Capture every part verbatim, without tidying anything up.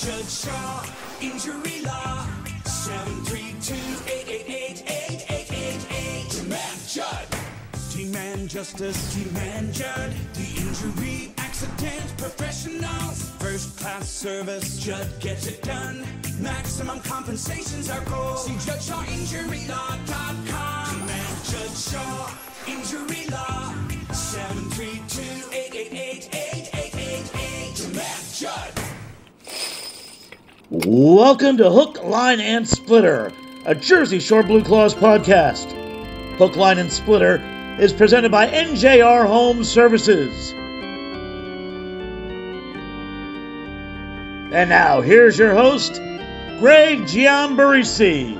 Judge Shaw, Injury Law, seven three two, eight eight eight, eight eight eight eight. Demand Judd. Team Man Justice, Team Man Judd. The injury accident professionals. First class service, Judd gets it done. Maximum compensation's our goal. See judge shaw injury law dot com. Team Man Judge Shaw, Injury Law, seven three two, eight eight eight, eight eight eight eight. Demand Judd. Welcome to Hook, Line, and Splitter, a Jersey Shore Blue Claws podcast. Hook, Line, and Splitter is presented by N J R Home Services. And now, here's your host, Greg Giambarisi.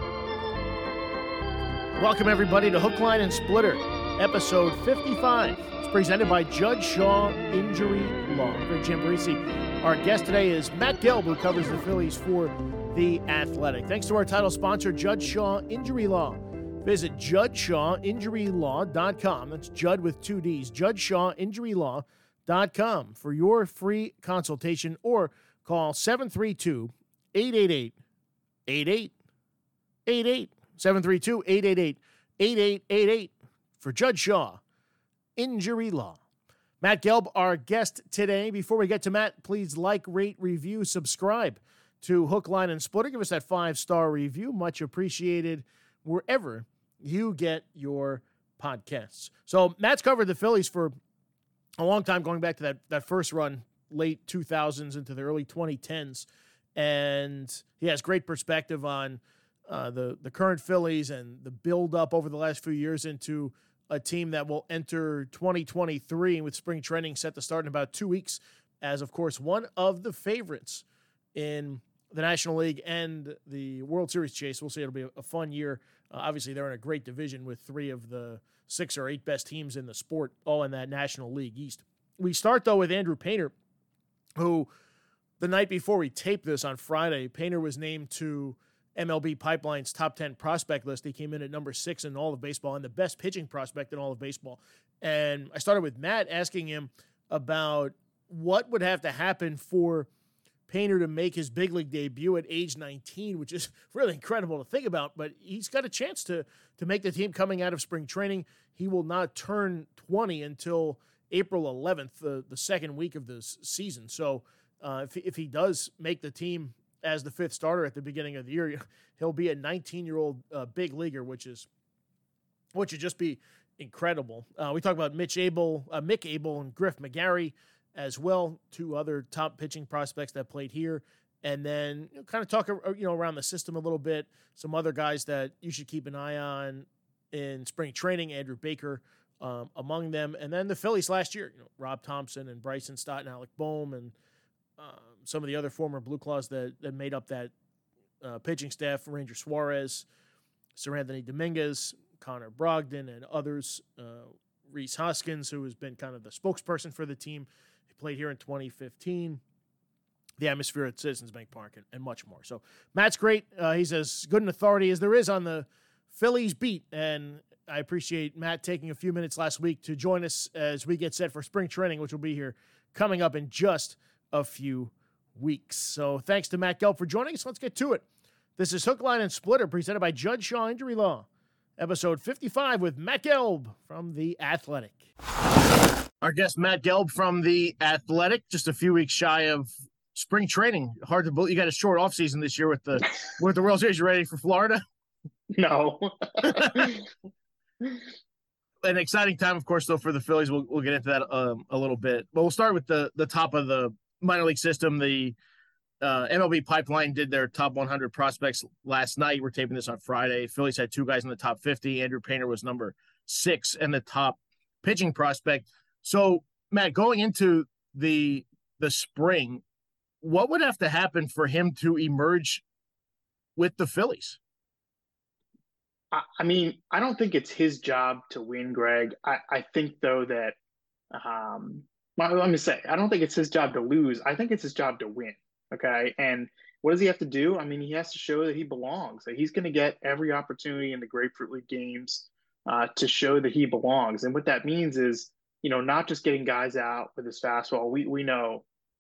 Welcome, everybody, to Hook, Line, and Splitter, episode fifty-five. It's presented by Judge Shaw Injury Law. Greg Giambarisi. Our guest today is Matt Gelb, who covers the Phillies for The Athletic. Thanks to our title sponsor, Judge Shaw Injury Law. Visit judge shaw injury law dot com. That's Judd with two D's. judge shaw injury law dot com for your free consultation, or call seven three two, eight eight eight, eight eight eight eight. seven three two, eight eight eight, eight eight eight eight for Judge Shaw Injury Law. Matt Gelb, our guest today. Before we get to Matt, please like, rate, review, subscribe to Hook, Line, and Splitter. Give us that five-star review. Much appreciated wherever you get your podcasts. So Matt's covered the Phillies for a long time, going back to that, that first run, late two thousands into the early twenty tens. And he has great perspective on uh, the, the current Phillies and the build-up over the last few years into a team that will enter twenty twenty-three with spring training set to start in about two weeks as, of course, one of the favorites in the National League and the World Series chase. We'll see. It'll be a fun year. Uh, obviously, they're in a great division with three of the six or eight best teams in the sport, all in that National League East. We start, though, with Andrew Painter, who the night before we taped this on Friday, Painter was named to M L B Pipeline's top ten prospect list. He came in at number six in all of baseball and the best pitching prospect in all of baseball. And I started with Matt asking him about what would have to happen for Painter to make his big league debut at age nineteen, which is really incredible to think about, but he's got a chance to, to make the team coming out of spring training. He will not turn twenty until April eleventh, the, the second week of this season. So uh, if, if he does make the team as the fifth starter at the beginning of the year, he'll be a nineteen-year-old uh, big leaguer, which is which would just be incredible. Uh, we talk about Mitch Abel, uh, Mick Abel, and Griff McGarry as well, two other top pitching prospects that played here, and then you know, kind of talk you know around the system a little bit. Some other guys that you should keep an eye on in spring training, Andrew Baker um, among them, and then the Phillies last year, you know, Rob Thompson and Bryson Stott and Alec Boehm and uh, some of the other former Blue Claws that, that made up that uh, pitching staff, Ranger Suarez, Sir Anthony Dominguez, Connor Brogdon, and others, uh, Reese Hoskins, who has been kind of the spokesperson for the team. He played here in twenty fifteen, the atmosphere at Citizens Bank Park, and, and much more. So Matt's great. Uh, he's as good an authority as there is on the Phillies beat, and I appreciate Matt taking a few minutes last week to join us as we get set for spring training, which will be here coming up in just a few weeks. So thanks to Matt Gelb for joining us. Let's get to it. This is Hook, Line, and Splitter presented by Judge Shaw Injury Law, episode fifty-five with Matt Gelb from The Athletic. Our guest, Matt Gelb from The Athletic, just a few weeks shy of spring training. Hard to believe you got a short off season this year with the with the World Series. You ready for Florida? No. An exciting time, of course, though, for the Phillies. We'll we'll get into that um, a little bit. But we'll start with the the top of the minor league system. The uh, M L B Pipeline did their top one hundred prospects last night. We're taping this on Friday. Phillies had two guys in the top fifty. Andrew Painter was number six and the top pitching prospect. So, Matt, going into the the spring, what would have to happen for him to emerge with the Phillies? I mean, I don't think it's his job to win, Greg. I, I think, though, that um, well, let me say, I don't think it's his job to lose. I think it's his job to win. Okay. And what does he have to do? I mean, he has to show that he belongs, that he's going to get every opportunity in the Grapefruit League games uh, to show that he belongs. And what that means is, you know, not just getting guys out with his fastball. We we know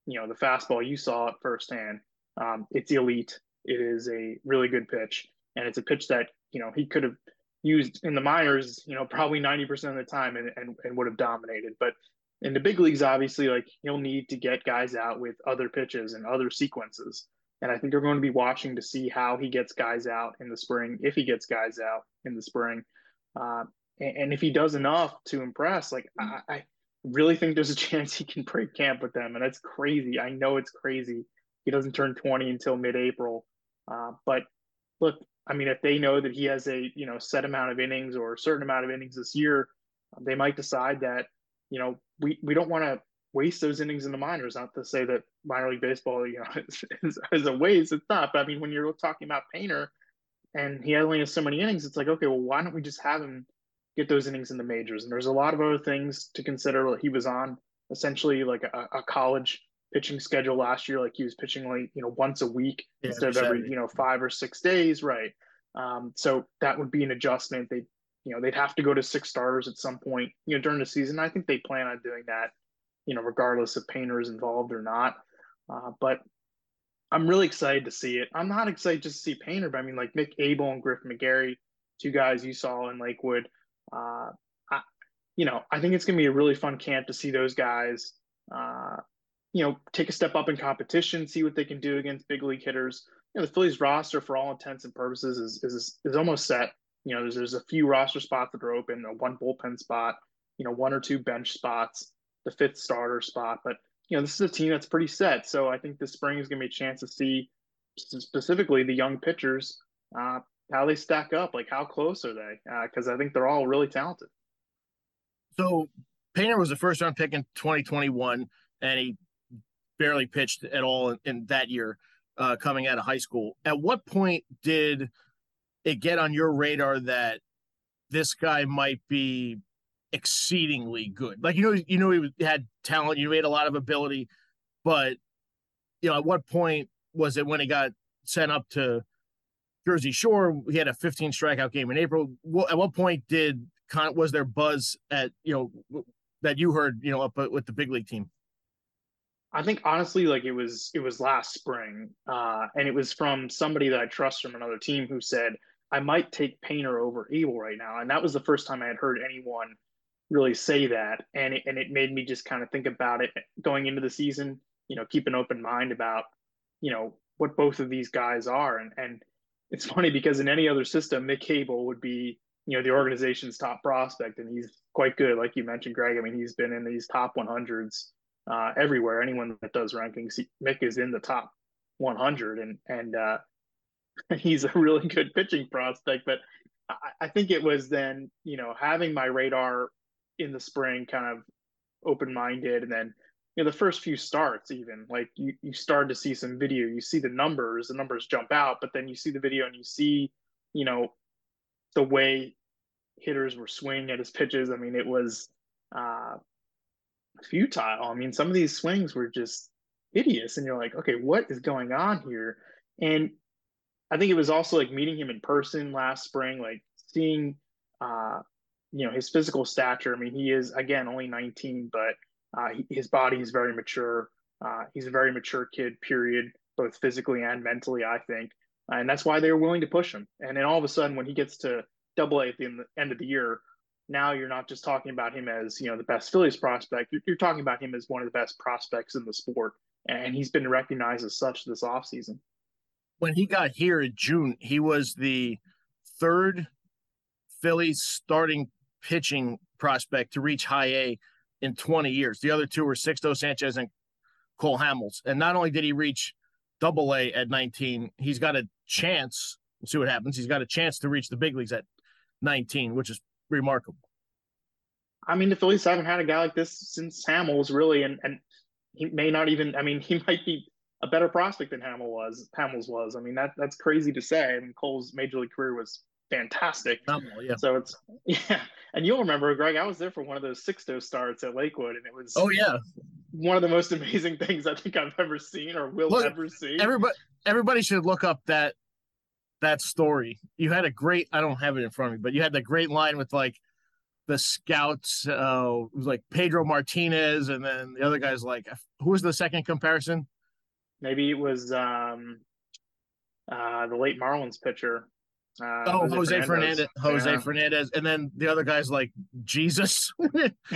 you know, the fastball, you saw it firsthand. Um, it's elite. It is a really good pitch, and it's a pitch that, you know, he could have used in the minors, you know, probably ninety percent of the time and, and, and would have dominated. But in the big leagues, obviously, like, he'll need to get guys out with other pitches and other sequences. And I think they're going to be watching to see how he gets guys out in the spring, if he gets guys out in the spring. Uh, and, and if he does enough to impress, like, I, I really think there's a chance he can break camp with them. And that's crazy. I know it's crazy. He doesn't turn twenty until mid-April. Uh, but look, I mean, if they know that he has a, you know, set amount of innings or a certain amount of innings this year, they might decide that, you know, we, we don't want to waste those innings in the minors. Not to say that minor league baseball, you know, is, is, is a waste. It's not. But I mean, when you're talking about Painter and he only has so many innings, it's like, okay, well, why don't we just have him get those innings in the majors? And there's a lot of other things to consider. He was on essentially like a, a college pitching schedule last year. Like, he was pitching like, you know, once a week yeah, instead of every, you know, five or six days. Right. Um, so that would be an adjustment. They, you know, they'd have to go to six starters at some point, you know, during the season. I think they plan on doing that, you know, regardless if Painter is involved or not. Uh, but I'm really excited to see it. I'm not excited just to see Painter, but I mean, like, Mick Abel and Griff McGarry, two guys you saw in Lakewood. Uh, I, you know, I think it's going to be a really fun camp to see those guys, uh, you know, take a step up in competition, see what they can do against big league hitters. You know, the Phillies roster, for all intents and purposes, is is is almost set. You know, there's there's a few roster spots that are open, a one bullpen spot, you know, one or two bench spots, the fifth starter spot. But, you know, this is a team that's pretty set. So I think this spring is going to be a chance to see specifically the young pitchers, uh, how they stack up, like how close are they? Because uh, I think they're all really talented. So Painter was a first round pick in twenty twenty-one, and he barely pitched at all in, in that year uh, coming out of high school. At what point did it get on your radar that this guy might be exceedingly good? Like, you know, you know, he had talent, you had a lot of ability, but, you know, at what point was it when he got sent up to Jersey Shore? He had a fifteen strikeout game in April. At what point did was there buzz at, you know, that you heard, you know, up with the big league team? I think honestly, like, it was it was last spring, uh, and it was from somebody that I trust from another team who said, I might take Painter over Abel right now. And that was the first time I had heard anyone really say that. And it, and it made me just kind of think about it going into the season, you know, keep an open mind about, you know, what both of these guys are. And, and it's funny because in any other system, Mick Abel would be, you know, the organization's top prospect, and he's quite good. Like you mentioned, Greg, I mean, he's been in these top one hundreds uh, everywhere. Anyone that does rankings, he, Mick is in the top one hundred, and, and, uh, he's a really good pitching prospect. But I, I think it was then, you know, having my radar in the spring kind of open-minded, and then, you know, the first few starts, even like you, you start to see some video, you see the numbers, the numbers jump out, but then you see the video and you see, you know, the way hitters were swinging at his pitches. I mean, it was uh, futile. I mean, some of these swings were just hideous, and you're like, okay, what is going on here? And I think it was also like meeting him in person last spring, like seeing, uh, you know, his physical stature. I mean, he is, again, only nineteen, but uh, he, his body is very mature. Uh, he's a very mature kid, period, both physically and mentally, I think. And that's why they were willing to push him. And then all of a sudden, when he gets to double A at the end of the year, now you're not just talking about him as, you know, the best Phillies prospect. You're, you're talking about him as one of the best prospects in the sport. And he's been recognized as such this offseason. When he got here in June, he was the third Phillies starting pitching prospect to reach high A in twenty years. The other two were Sixto Sanchez and Cole Hamels. And not only did he reach double A at nineteen, he's got a chance, we'll see what happens, he's got a chance to reach the big leagues at nineteen, which is remarkable. I mean, the Phillies haven't had a guy like this since Hamels, really, and, and he may not even, I mean, he might be a better prospect than Hamels was. Hamels was. I mean, that that's crazy to say. I mean, Cole's major league career was fantastic. Phenomenal, yeah. So it's, yeah. And you'll remember, Greg, I was there for one of those Sixto starts at Lakewood, and it was, oh yeah, one of the most amazing things I think I've ever seen or will look, ever see. Everybody, everybody should look up that that story. You had a great, I don't have it in front of me, but you had the great line with like, the scouts. Uh, it was like Pedro Martinez, and then the other guy's like, who was the second comparison? Maybe it was um, uh, the late Marlins pitcher. Uh, Oh, Jose, Jose Fernandez. Fernandez, Jose Yeah. Fernandez, and then the other guy's like Jesus. and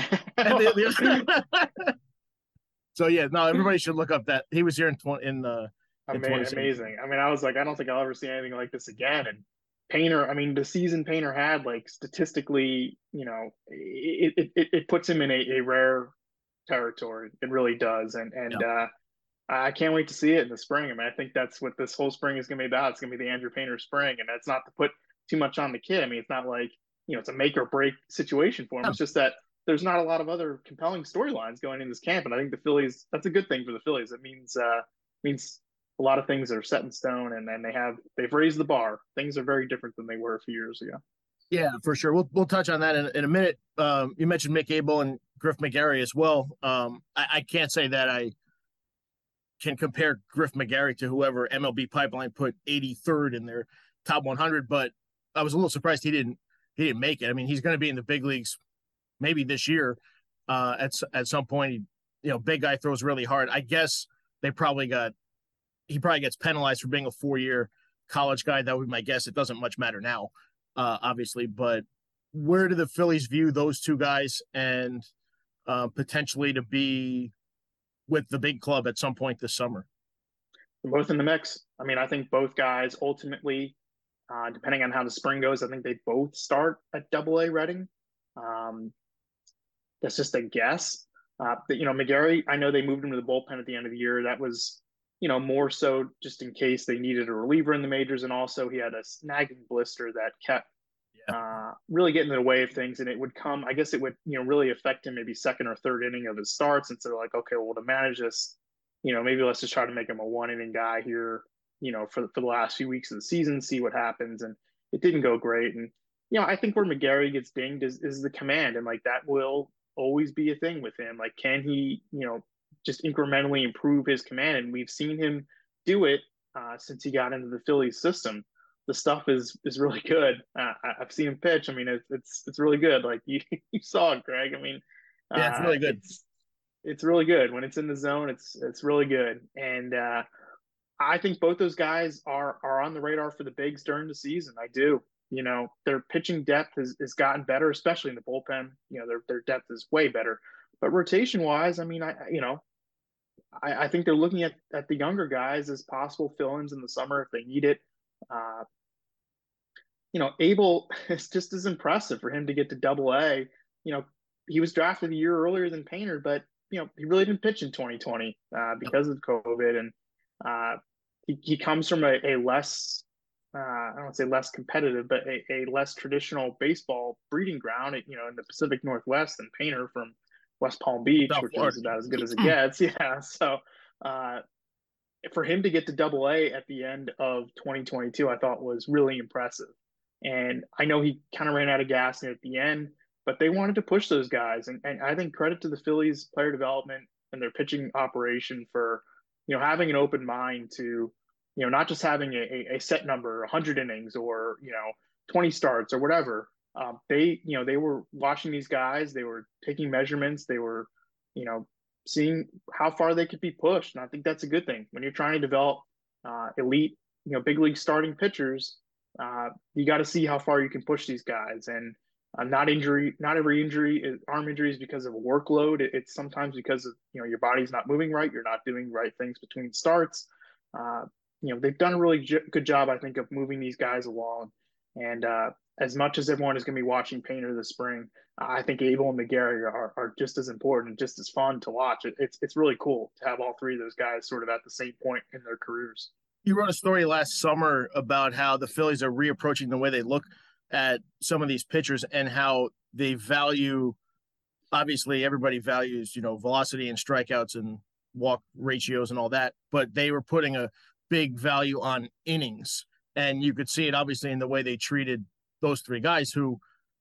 the, the, so yeah, no, everybody should look up that he was here in twenty in the in Ama- amazing. I mean, I was like, I don't think I'll ever see anything like this again. And Painter, I mean, the season Painter had, like statistically, you know, it it, it, it puts him in a, a rare territory. It really does. And and Yeah. uh, I can't wait to see it in the spring. I mean, I think that's what this whole spring is going to be about. It's going to be the Andrew Painter spring, and that's not to put too much on the kid. I mean, it's not like, you know, it's a make or break situation for him. Yeah. It's just that there's not a lot of other compelling storylines going in this camp, and I think the Phillies. That's a good thing for the Phillies. It means uh, means a lot of things are set in stone, and and they have they've raised the bar. Things are very different than they were a few years ago. Yeah, for sure. We'll we'll touch on that in, in a minute. Um, you mentioned Mick Abel and Griff McGarry as well. Um, I, I can't say that I can compare Griff McGarry to whoever M L B Pipeline put eighty-third in their top one hundred, but I was a little surprised he didn't he didn't make it. I mean, he's going to be in the big leagues maybe this year uh, at at some point. He, you know, big guy throws really hard. I guess they probably got he probably gets penalized for being a four-year college guy. That would be my guess. It doesn't much matter now, uh, obviously, but where do the Phillies view those two guys and uh, potentially to be with the big club at some point this summer? They're both in the mix. I mean, I think both guys ultimately, uh, depending on how the spring goes, I think they both start at Double A Reading. Um, that's just a guess. Uh, but, you know, McGarry, I know they moved him to the bullpen at the end of the year. That was, you know, more so just in case they needed a reliever in the majors, and also he had a nagging blister that kept yeah. uh, really getting in the way of things, and it would come. I guess it would, you know, really affect him maybe second or third inning of his starts, and so they're like, okay, well, to manage this, you know, maybe let's just try to make him a one inning guy here, you know, for for the last few weeks of the season, see what happens, and it didn't go great, and you know, I think where McGarry gets dinged is is the command, and like that will always be a thing with him. Like, can he, you know, just incrementally improve his command? And we've seen him do it uh, since he got into the Phillies system. The stuff is is really good. Uh, I've seen him pitch. I mean, it's it's it's really good. Like you, you saw it, Greg. I mean, yeah, it's really good. Uh, it's, it's really good when it's in the zone. It's it's really good, and uh, I think both those guys are are on the radar for the bigs during the season. I do. You know, their pitching depth has, has gotten better, especially in the bullpen. You know, their their depth is way better. But rotation wise, I mean, I you know, I, I think they're looking at, at the younger guys as possible fill-ins in the summer if they need it. Uh, you know, Abel is just as impressive for him to get to Double A. You know, he was drafted a year earlier than Painter, but you know, he really didn't pitch in twenty twenty uh, because of COVID, and uh, he he comes from a, a less Uh, I don't want to say less competitive, but a, a less traditional baseball breeding ground, you know, in the Pacific Northwest than Painter from West Palm Beach, South which Florida. is about as good as it gets. Yeah. So uh, for him to get to Double A at the end of twenty twenty-two, I thought was really impressive. And I know he kind of ran out of gas at the end, but they wanted to push those guys. And, and I think credit to the Phillies player development and their pitching operation for, you know, having an open mind to, you know, not just having a, a set number, one hundred innings or, you know, twenty starts or whatever. Um, they, you know, they were watching these guys. They were taking measurements. They were, you know, seeing how far they could be pushed. And I think that's a good thing. When you're trying to develop uh, elite, you know, big league starting pitchers, uh, you got to see how far you can push these guys. And uh, not injury, not every injury, is, arm injury is because of a workload. It, it's sometimes because of, you know, your body's not moving right. You're not doing right things between starts. Uh, You know, they've done a really j- good job, I think, of moving these guys along. And uh, as much as everyone is going to be watching Painter this spring, I think Abel and McGarry are, are just as important, just as fun to watch. It, it's it's really cool to have all three of those guys sort of at the same point in their careers. You wrote a story last summer about how the Phillies are reapproaching the way they look at some of these pitchers and how they value, obviously everybody values, you know, velocity and strikeouts and walk ratios and all that, but they were putting a big value on innings. And you could see it obviously in the way they treated those three guys who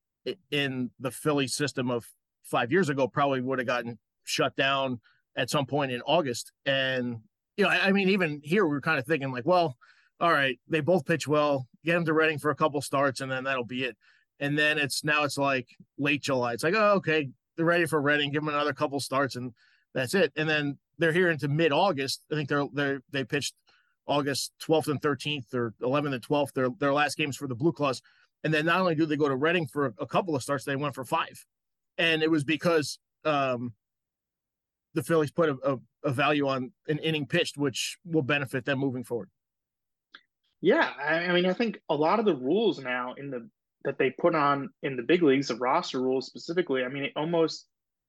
in the Philly system of five years ago probably would have gotten shut down at some point in August. And, you know, I, I mean, even here we were kind of thinking like, well, all right, they both pitch well, get them to Reading for a couple starts and then that'll be it. And then it's now it's like late July. It's like, oh, okay, they're ready for Reading. Give them another couple starts, and that's it. And then they're here into mid-August. I think they're they they pitched August twelfth and thirteenth or eleventh and twelfth. Their their last games for the Blue Claws. And then not only do they go to Reading for a, a couple of starts, they went for five. And it was because um, the Phillies put a, a, a value on an inning pitched, which will benefit them moving forward. Yeah, I, I mean, I think a lot of the rules now in the that they put on in the big leagues, the roster rules specifically, I mean, it almost,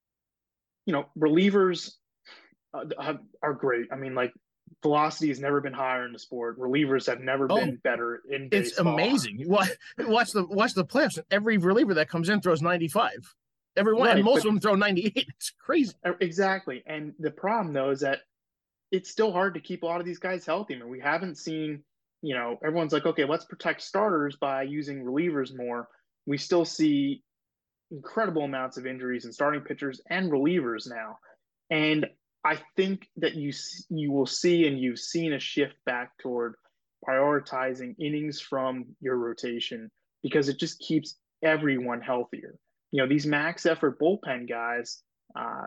you know, relievers uh, are great. I mean, like, velocity has never been higher in the sport. Relievers have never oh, been better in baseball. It's amazing. Watch, watch the watch the playoffs. Every reliever that comes in throws ninety-five. Everyone, right, and most of them throw ninety-eight. It's crazy. Exactly. And the problem, though, is that it's still hard to keep a lot of these guys healthy. I mean, we haven't seen, you know, everyone's like, okay, let's protect starters by using relievers more. We still see incredible amounts of injuries in starting pitchers and relievers now. And I think that you you will see, and you've seen a shift back toward prioritizing innings from your rotation because it just keeps everyone healthier. You know, these max effort bullpen guys, uh,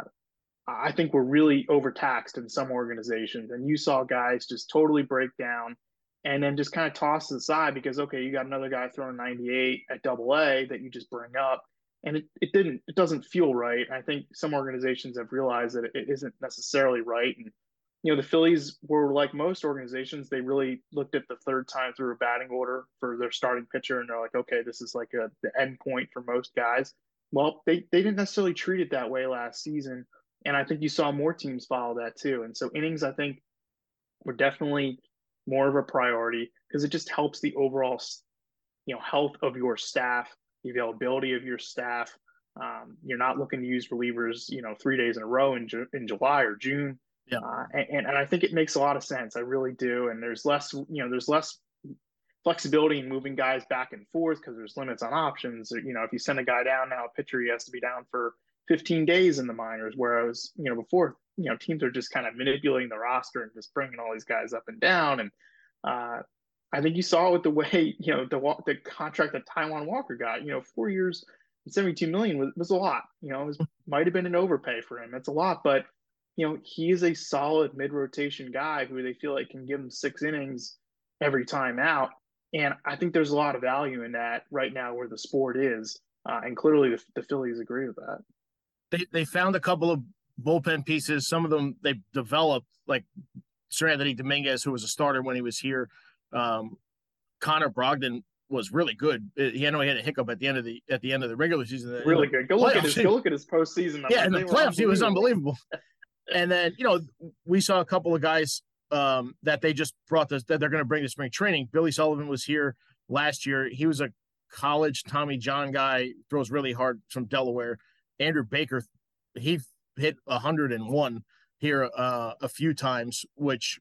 I think were really overtaxed in some organizations. And you saw guys just totally break down and then just kind of toss to the side because, okay, you got another guy throwing ninety-eight at double A that you just bring up. And it, it didn't, it doesn't feel right. I think some organizations have realized that it isn't necessarily right. And, you know, the Phillies were like most organizations, they really looked at the third time through a batting order for their starting pitcher. And they're like, okay, this is like a, the end point for most guys. Well, they, they didn't necessarily treat it that way last season. And I think you saw more teams follow that too. And so innings, I think, were definitely more of a priority because it just helps the overall, you know, health of your staff, the availability of your staff. Um, you're not looking to use relievers, you know, three days in a row in, Ju- in July or June. Yeah. Uh, and, and I think it makes a lot of sense. I really do. And there's less, you know, there's less flexibility in moving guys back and forth because there's limits on options. You know, if you send a guy down now, a pitcher, he has to be down for fifteen days in the minors, whereas, you know, before, you know, teams are just kind of manipulating the roster and just bringing all these guys up and down. And uh, I think you saw with the way, you know, the the contract that Taijuan Walker got, you know, four years and seventy-two million was, was a lot. You know, it might have been an overpay for him. It's a lot, but, you know, he is a solid mid-rotation guy who they feel like can give him six innings every time out. And I think there's a lot of value in that right now where the sport is. Uh, and clearly the, the Phillies agree with that. They they found a couple of bullpen pieces. Some of them they developed, like Seranthony Dominguez, who was a starter when he was here. Um, Connor Brogdon was really good. He I know he had a hiccup at the end of the at the end of the regular season. Really good. Go look at his go look at his postseason numbers. Yeah, in the playoffs he was unbelievable. And then, you know, we saw a couple of guys um, that they just brought this that they're going to bring to spring training. Billy Sullivan was here last year. He was a college Tommy John guy, throws really hard from Delaware. Andrew Baker, he hit one hundred one here uh, a few times, which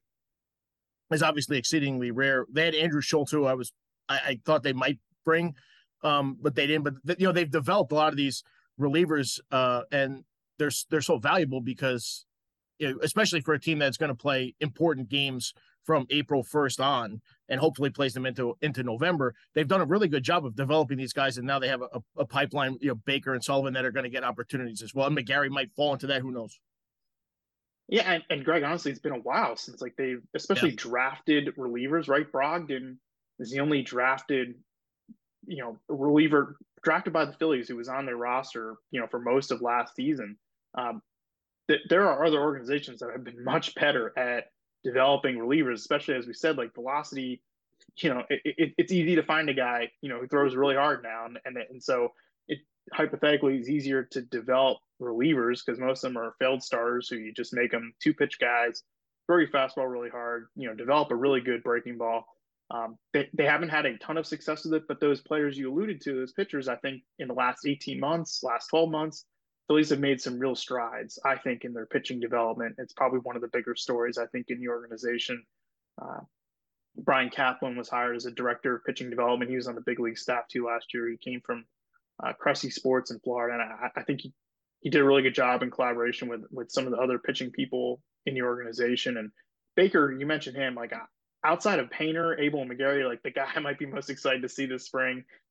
is obviously exceedingly rare. They had Andrew Schultz, who I was, I, I thought they might bring, um, but they didn't. But you know, they've developed a lot of these relievers, uh, and they're they're so valuable because, you know, especially for a team that's going to play important games from April first on, and hopefully plays them into into November. They've done a really good job of developing these guys, and now they have a, a pipeline, you know, Baker and Sullivan that are going to get opportunities as well. And McGarry might fall into that. Who knows? Yeah, and, and Greg, honestly, it's been a while since like they've especially yeah. drafted relievers, right? Brogdon is the only drafted, you know, reliever drafted by the Phillies who was on their roster, you know, for most of last season. Um, th- there are other organizations that have been much better at developing relievers, especially as we said, like velocity, you know, it, it, it's easy to find a guy, you know, who throws really hard now. And, and, and so it hypothetically is easier to develop relievers because most of them are failed starters who you just make them two pitch guys, throw your fastball really hard, you know, develop a really good breaking ball. Um, they, they haven't had a ton of success with it, but those players you alluded to, those pitchers, I think in the last eighteen months, last twelve months, Phillies have made some real strides, I think, in their pitching development. It's probably one of the bigger stories, I think, in the organization. Uh, Brian Kaplan was hired as a director of pitching development. He was on the big league staff too last year. He came from uh, Cressy Sports in Florida, and I, I think he, he did a really good job in collaboration with with some of the other pitching people in the organization. And Baker, you mentioned him, like outside of Painter, Abel, and McGarry, like the guy I might be most excited to see this spring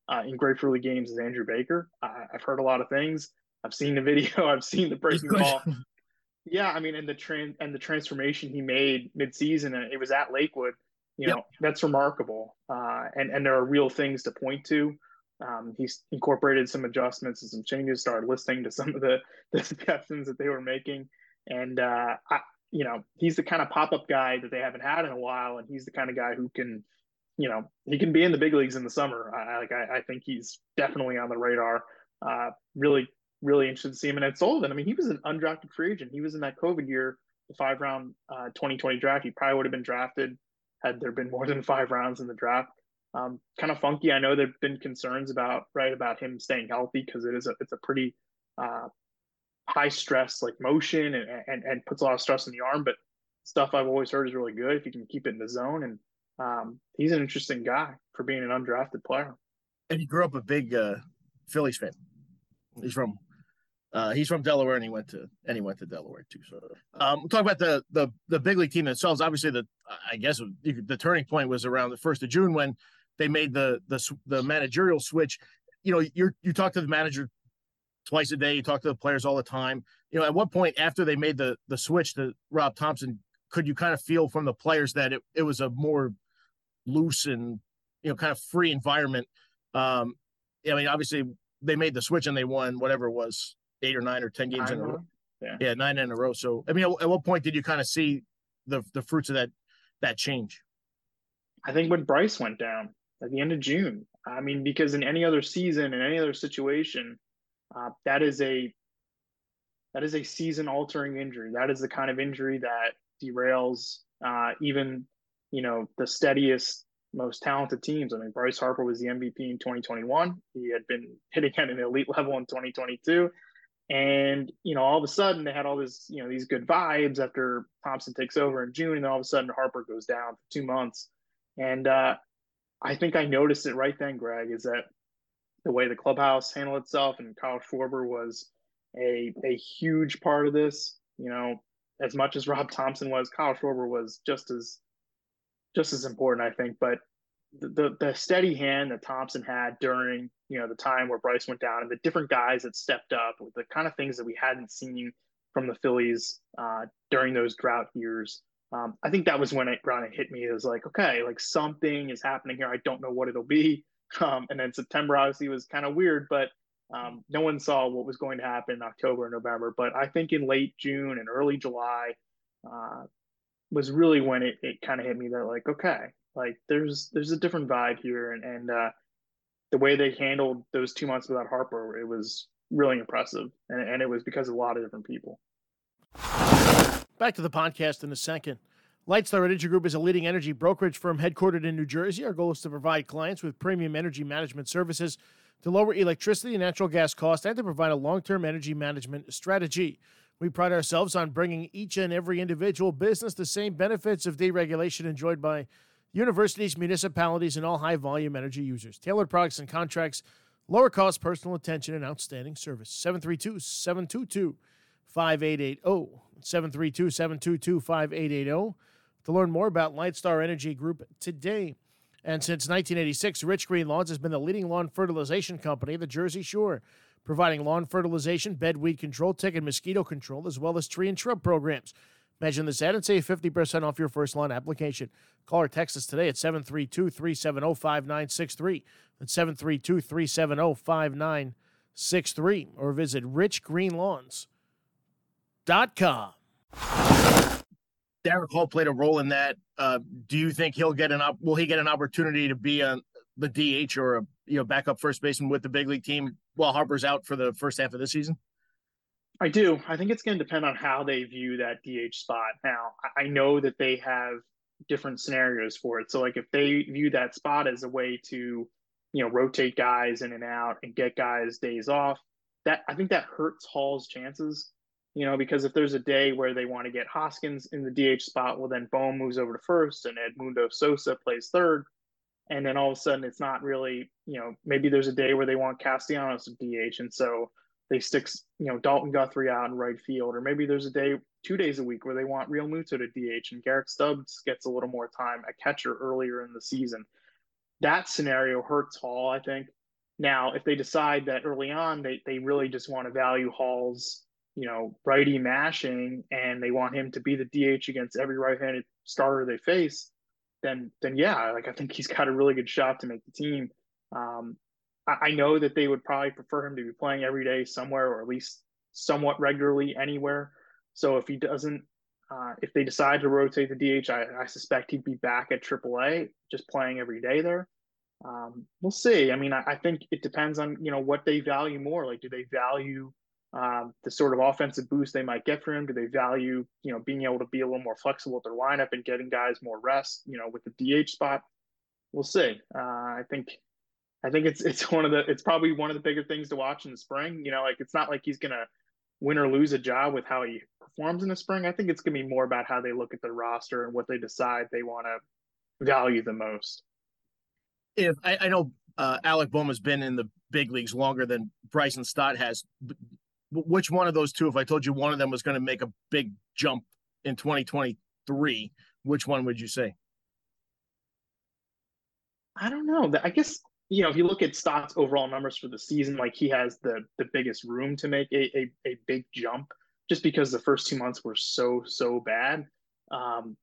uh, in great early games as Andrew Baker. I, I've heard a lot of things. I've seen the video. I've seen the breaking ball. Yeah, I mean, and the trans and the transformation he made midseason, and it was at Lakewood. You Yep. know, that's remarkable. Uh, and and there are real things to point to. Um, he's incorporated some adjustments and some changes. Started listening to some of the, the suggestions that they were making, and uh, I, you know, he's the kind of pop up guy that they haven't had in a while, and he's the kind of guy who can, you know, he can be in the big leagues in the summer. I like, I, I think he's definitely on the radar. Uh, really really interested to see him. And at Sullivan, I mean, he was an undrafted free agent. He was in that COVID year, the five round uh, twenty twenty draft. He probably would have been drafted had there been more than five rounds in the draft. Um, kind of funky. I know there've been concerns about right about him staying healthy because it is a it's a pretty uh, high stress like motion and, and and puts a lot of stress on the arm. But stuff I've always heard is really good if you can keep it in the zone. And um, he's an interesting guy for being an undrafted player. And he grew up a big uh, Phillies fan. He's from uh, he's from Delaware, and he went to and he went to Delaware too. So um, we'll talk about the the the big league team themselves. Obviously, the I guess the turning point was around the first of June when they made the the the managerial switch. You know, you you talk to the manager twice a day. You talk to the players all the time. You know, at what point after they made the the switch to Rob Thomson, could you kind of feel from the players that it, it was a more loose and, you know, kind of free environment? Um, I mean, obviously they made the switch and they won whatever it was, eight or nine or ten games nine in a row. Yeah. yeah, nine in a row. So, I mean, at, at what point did you kind of see the the fruits of that that change? I think when Bryce went down at the end of June. I mean, because in any other season, in any other situation, uh, that is a that is a season-altering injury. That is the kind of injury that derails uh, even, you know, the steadiest, most talented teams. I mean, Bryce Harper was the M V P in twenty twenty-one. He had been hitting at an elite level in twenty twenty-two. And, you know, all of a sudden they had all this, you know, these good vibes after Thomson takes over in June. And then all of a sudden Harper goes down for two months. And uh, I think I noticed it right then, Greg, is that the way the clubhouse handled itself, and Kyle Schwarber was a a huge part of this. You know, as much as Rob Thomson was, Kyle Schwarber was just as just as important, I think. But the, the the steady hand that Thomson had during, you know, the time where Bryce went down, and the different guys that stepped up with the kind of things that we hadn't seen from the Phillies uh, during those drought years. Um, I think that was when it kind of hit me. It was like, okay, like something is happening here. I don't know what it'll be. Um, and then September obviously was kind of weird, but um, no one saw what was going to happen in October and November. But I think in late June and early July uh, was really when it, it kind of hit me that like, okay, like there's there's a different vibe here. And, and uh, the way they handled those two months without Harper, it was really impressive. And, and it was because of a lot of different people. Back to the podcast in a second. Lightstar Energy Group is a leading energy brokerage firm headquartered in New Jersey. Our goal is to provide clients with premium energy management services to lower electricity and natural gas costs and to provide a long-term energy management strategy. We pride ourselves on bringing each and every individual business the same benefits of deregulation enjoyed by universities, municipalities, and all high-volume energy users. Tailored products and contracts, lower cost, personal attention, and outstanding service. seven three two, seven two two, five eight eight zero. seven three two, seven two two, five eight eight zero. To learn more about Lightstar Energy Group today. And since nineteen eighty-six, Rich Green Lawns has been the leading lawn fertilization company of the Jersey Shore, providing lawn fertilization, bed weed control, tick and mosquito control, as well as tree and shrub programs. Mention this ad and save fifty percent off your first lawn application. Call or text us today at seven three two, three seven zero, five nine six three. That's seven three two, three seven zero, five nine six three. Or visit rich green lawns dot com. Derek Hall played a role in that. Uh, do you think he'll get an op- will he get an opportunity to be on the D H or a you know backup first baseman with the big league team while Harper's out for the first half of the season? I do. I think it's going to depend on how they view that D H spot. Now, I know that they have different scenarios for it. So, like, if they view that spot as a way to, you know, rotate guys in and out and get guys days off, that I think that hurts Hall's chances. You know, because if there's a day where they want to get Hoskins in the D H spot, well, then Bohm moves over to first and Edmundo Sosa plays third. And then all of a sudden it's not really, you know, maybe there's a day where they want Castellanos to D H. And so they stick, you know, Dalton Guthrie out in right field. Or maybe there's a day, two days a week where they want Real Muto to D H and Garrett Stubbs gets a little more time at catcher earlier in the season. That scenario hurts Hall, I think. Now, if they decide that early on they, they really just want to value Hall's, you know, righty mashing and they want him to be the D H against every right-handed starter they face, then then yeah, like I think he's got a really good shot to make the team. Um, I, I know that they would probably prefer him to be playing every day somewhere or at least somewhat regularly anywhere. So if he doesn't, uh, if they decide to rotate the D H, I, I suspect he'd be back at triple A, just playing every day there. Um, we'll see. I mean, I, I think it depends on, you know, what they value more. Like, do they value um, the sort of offensive boost they might get from him? Do they value, you know, being able to be a little more flexible with their lineup and getting guys more rest, you know, with the D H spot? We'll see. Uh, I think, I think it's it's one of the it's probably one of the bigger things to watch in the spring. You know, like it's not like he's gonna win or lose a job with how he performs in the spring. I think it's gonna be more about how they look at their roster and what they decide they want to value the most. If I, I know uh, Alec Bohm has been in the big leagues longer than Bryson Stott has, which one of those two, if I told you one of them was going to make a big jump in twenty twenty-three, which one would you say? I don't know. I guess, you know, if you look at Stott's overall numbers for the season, like he has the the biggest room to make a a, a big jump just because the first two months were so, so bad. Um,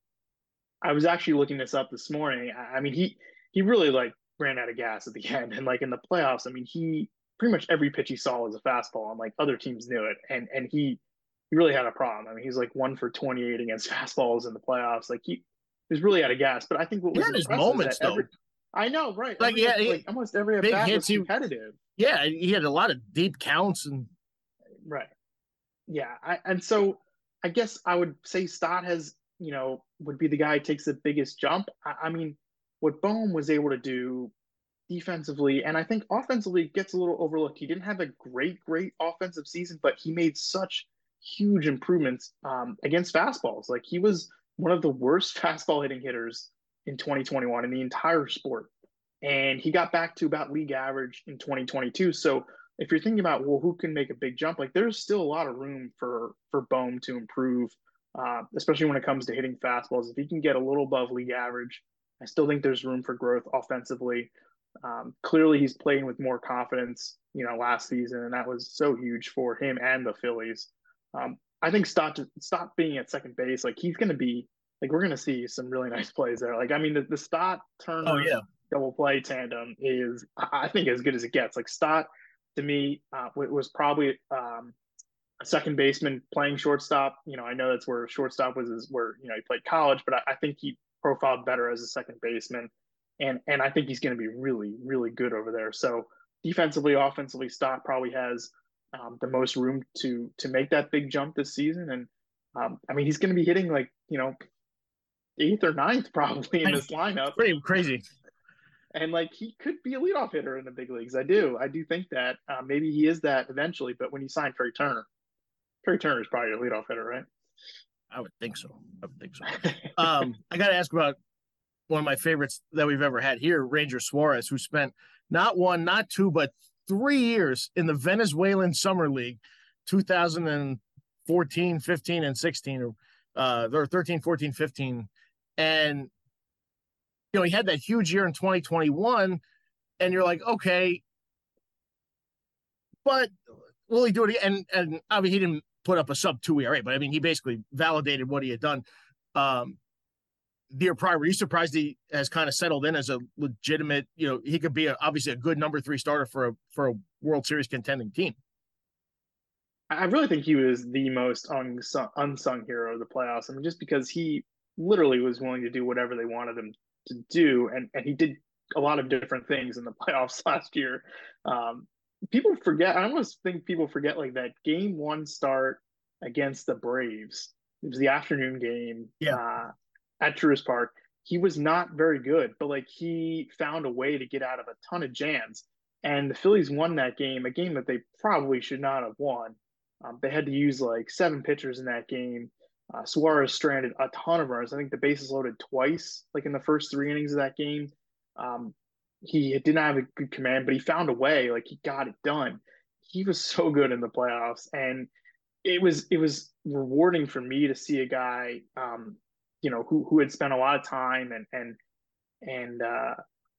I was actually looking this up this morning. I, I mean, he he really like ran out of gas at the end. And like in the playoffs, I mean, he pretty much every pitch he saw was a fastball and like other teams knew it. And and he he really had a problem. I mean, he's like one for twenty-eight against fastballs in the playoffs. Like he was really out of gas. But I think what He was had his impressive is moments that though. every I know, right? Like Every, yeah, he, like almost every at big bat hits. was competitive. He, yeah, he had a lot of deep counts and Right. Yeah. I, and so I guess I would say Stott has, you know, would be the guy who takes the biggest jump. I, I mean, what Bohm was able to do defensively, and I think offensively gets a little overlooked. He didn't have a great, great offensive season, but he made such huge improvements um, against fastballs. Like he was one of the worst fastball hitting hitters in twenty twenty-one in the entire sport. And he got back to about league average in twenty twenty-two. So if you're thinking about, well, who can make a big jump, like there's still a lot of room for for Bohm to improve, uh, especially when it comes to hitting fastballs. If he can get a little above league average, I still think there's room for growth offensively. Um, clearly, he's playing with more confidence, you know, last season, and that was so huge for him and the Phillies. Um, I think Stott stop being at second base, like he's going to be like we're going to see some really nice plays there. Like I mean, the, the Stott oh Turner yeah, double play tandem is I think as good as it gets. Like Stott to me uh, was probably um, a second baseman playing shortstop. You know, I know that's where shortstop was is where you know he played college, but I, I think he profiled better as a second baseman, and and I think he's going to be really really good over there. So defensively, offensively, Stott probably has um, the most room to to make that big jump this season, and um, I mean he's going to be hitting like you know eighth or ninth probably in this lineup. pretty crazy. And like he could be a leadoff hitter in the big leagues. I do. I do think that uh, maybe he is that eventually. But when you sign Trey Turner, Trey Turner is probably a leadoff hitter, right? I would think so. I would think so. um, I got to ask about one of my favorites that we've ever had here, Ranger Suarez, who spent not one, not two, but three years in the Venezuelan Summer League, two thousand fourteen, fifteen, and sixteen, or uh, or thirteen, fourteen, fifteen, and you know, he had that huge year in twenty twenty-one, and you're like, okay, but will he do it again? And, and I mean, he didn't put up a sub two E R A, but I mean, he basically validated what he had done. Um, the year prior, were you surprised he has kind of settled in as a legitimate, you know, he could be a, obviously a good number three starter for a, for a World Series contending team? I really think he was the most unsung, unsung hero of the playoffs. I mean, just because he literally was willing to do whatever they wanted him to do, and and he did a lot of different things in the playoffs last year. Um, people forget. I almost think people forget like that game one start against the Braves. It was the afternoon game Yeah. uh, at Truist Park. He was not very good, but like he found a way to get out of a ton of jams. And the Phillies won that game, a game that they probably should not have won. Um, they had to use like seven pitchers in that game. Uh, Suarez stranded a ton of runners. I think the bases loaded twice, like in the first three innings of that game. Um, he did not have a good command, but he found a way. Like he got it done. He was so good in the playoffs, and it was it was rewarding for me to see a guy, um, you know, who who had spent a lot of time and and and uh,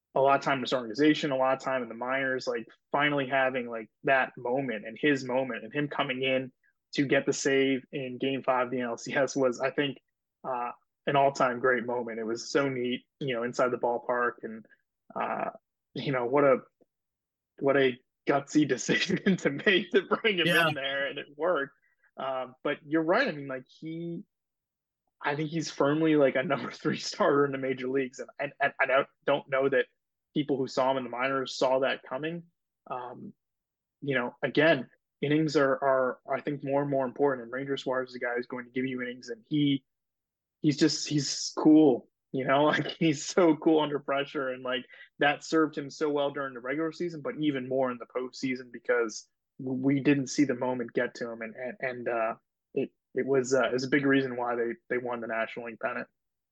a lot of time in this organization, a lot of time in the minors, like finally having like that moment and his moment and him coming in to get the save in game five of the N L C S was, I think, uh, an all-time great moment. It was so neat, you know, inside the ballpark, and uh, you know, what a what a gutsy decision to make to bring him Yeah. in there, and it worked. Uh, but you're right. I mean, like he, I think he's firmly like a number three starter in the major leagues, and and, and I don't don't know that people who saw him in the minors saw that coming. Um, you know, again, innings are are I think more and more important, and Ranger Suarez is a guy who's going to give you innings, and he he's just he's cool. You know, like he's so cool under pressure, and like that served him so well during the regular season, but even more in the postseason because we didn't see the moment get to him, and and and uh, it it was uh, it was a big reason why they they won the National League pennant.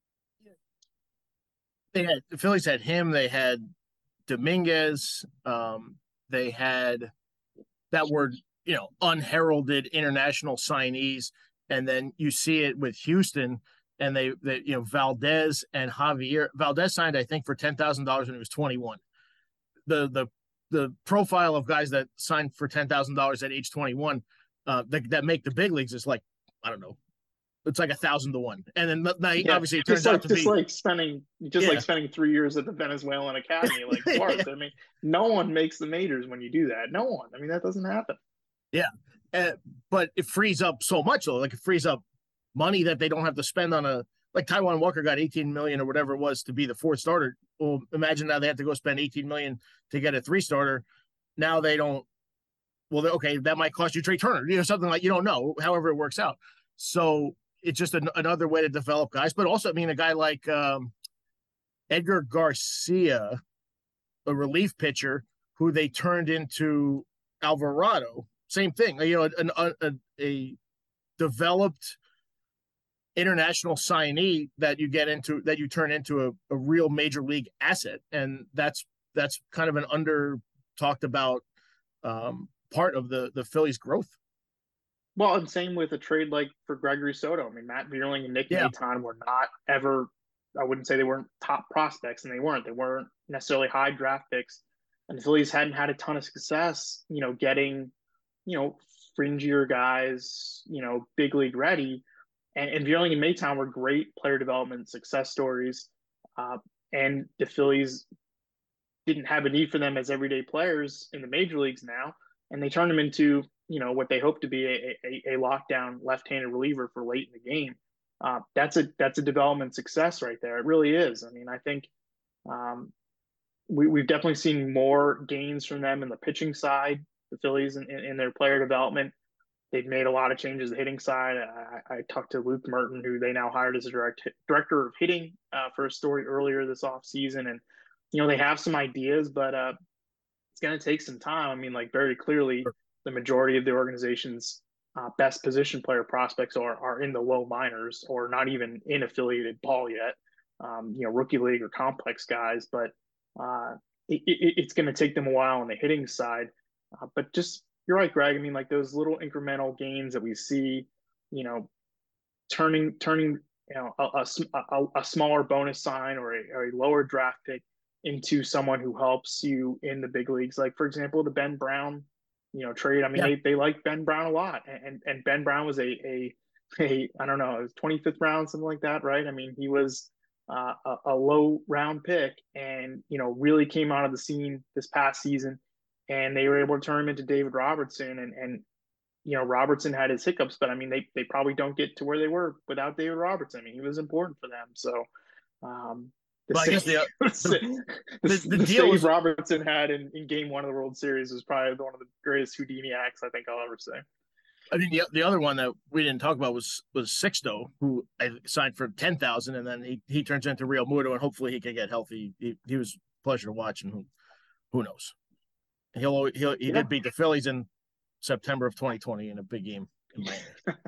They had the Phillies had him. They had Dominguez. Um, they had that were you know unheralded international signees, and then you see it with Houston, and they, they you know Valdez and Javier. Valdez signed, I think, for ten thousand dollars when he was twenty-one. The the the profile of guys that signed for ten thousand dollars at age twenty-one uh, that that make the big leagues is like I don't know. It's like a thousand to one, and then yeah, obviously it turns like, out to just be like spending just yeah. like spending three years at the Venezuelan Academy, like Suarez. yeah. I mean, no one makes the majors when you do that. No one. I mean, that doesn't happen. Yeah, uh, but it frees up so much though. Like it frees up money that they don't have to spend on a like Taijuan Walker got eighteen million or whatever it was to be the fourth starter. Well, imagine now they have to go spend eighteen million to get a three starter. Now they don't. Well, okay, that might cost you Trey Turner, you know, something like you don't know. However, it works out. So it's just an, another way to develop guys, but also, I mean, a guy like um, Edgar Garcia, a relief pitcher who they turned into Alvarado. Same thing, you know, an, a, a developed international signee that you get into that you turn into a, a real major league asset, and that's that's kind of an under talked about um, part of the the Phillies' growth. Well, and same with a trade like for Gregory Soto. I mean, Matt Vierling and Nick yeah. Maton were not ever, I wouldn't say they weren't top prospects, and they weren't. They weren't necessarily high draft picks. And the Phillies hadn't had a ton of success, you know, getting, you know, fringier guys, you know, big league ready. And, and Vierling and Maton were great player development success stories. Uh, and the Phillies didn't have a need for them as everyday players in the major leagues now. And they turned them into, you know, what they hope to be a, a, a lockdown left-handed reliever for late in the game. Uh, that's a that's a development success right there. It really is. I mean, I think um, we, we've definitely seen more gains from them in the pitching side, the Phillies, in, in, in their player development. They've made a lot of changes the hitting side. I, I talked to Luke Merton, who they now hired as a direct director of hitting uh, for a story earlier this offseason. And, you know, they have some ideas, but uh, it's going to take some time. I mean, like very clearly, the majority of the organization's uh, best position player prospects are are in the low minors or not even in affiliated ball yet. Um, you know, rookie league or complex guys, but uh, it, it, it's going to take them a while on the hitting side. Uh, but just you're right, Greg. I mean, like those little incremental gains that we see, you know, turning turning you know a, a, a smaller bonus sign or a, or a lower draft pick into someone who helps you in the big leagues. Like, for example, the Ben Brown, you know, trade. I mean, yeah. they, they like Ben Brown a lot. And, and Ben Brown was a, a, a, I don't know, it was twenty-fifth round, something like that. Right. I mean, he was uh, a, a low round pick and, you know, really came out of the scene this past season, and they were able to turn him into David Robertson. And, and, you know, Robertson had his hiccups, but I mean, they, they probably don't get to where they were without David Robertson. I mean, he was important for them. So, um, The, well, save, the, the, the, the, the deal was, Robertson had in, in game one of the World Series was probably one of the greatest Houdini acts I think I'll ever say. I mean, the the other one that we didn't talk about was was Sixto, who I signed for ten thousand, and then he, he turns into Real Muto, and hopefully he can get healthy. He, he was a pleasure to watch, and who who knows? He'll he'll he yeah. did beat the Phillies in September of twenty twenty in a big game in Miami.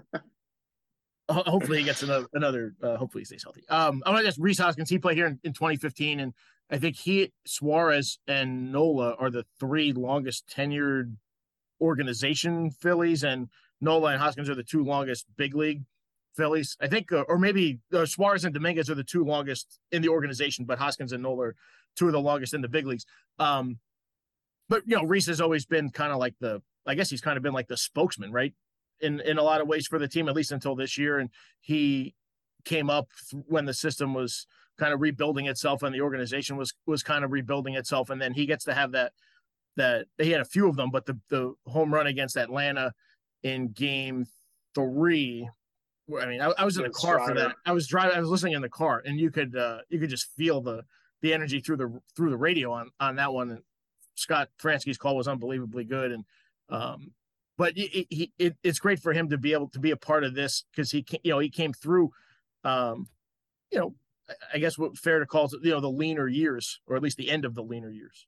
Hopefully he gets another, another uh, hopefully he stays healthy. Um, I want to ask Rhys Hoskins. He played here in, in twenty fifteen, and I think he, Suarez, and Nola are the three longest tenured organization Phillies, and Nola and Hoskins are the two longest big league Phillies. I think, uh, or maybe uh, Suarez and Dominguez are the two longest in the organization, but Hoskins and Nola are two of the longest in the big leagues. Um, but you know, Rhys has always been kind of like the, I guess he's kind of been like the spokesman, right? In in a lot of ways for the team, at least until this year. And he came up when the system was kind of rebuilding itself and the organization was was kind of rebuilding itself. And then he gets to have that that he had a few of them, but the the home run against Atlanta in game three. I mean, I, I was in the car for that. I was driving. I was listening in the car, and you could uh, you could just feel the the energy through the through the radio on on that one. And Scott Fransky's call was unbelievably good, and um, but he, he it, it's great for him to be able to be a part of this because he you know he came through, um, you know, I guess what fair to call it, you know, the leaner years, or at least the end of the leaner years.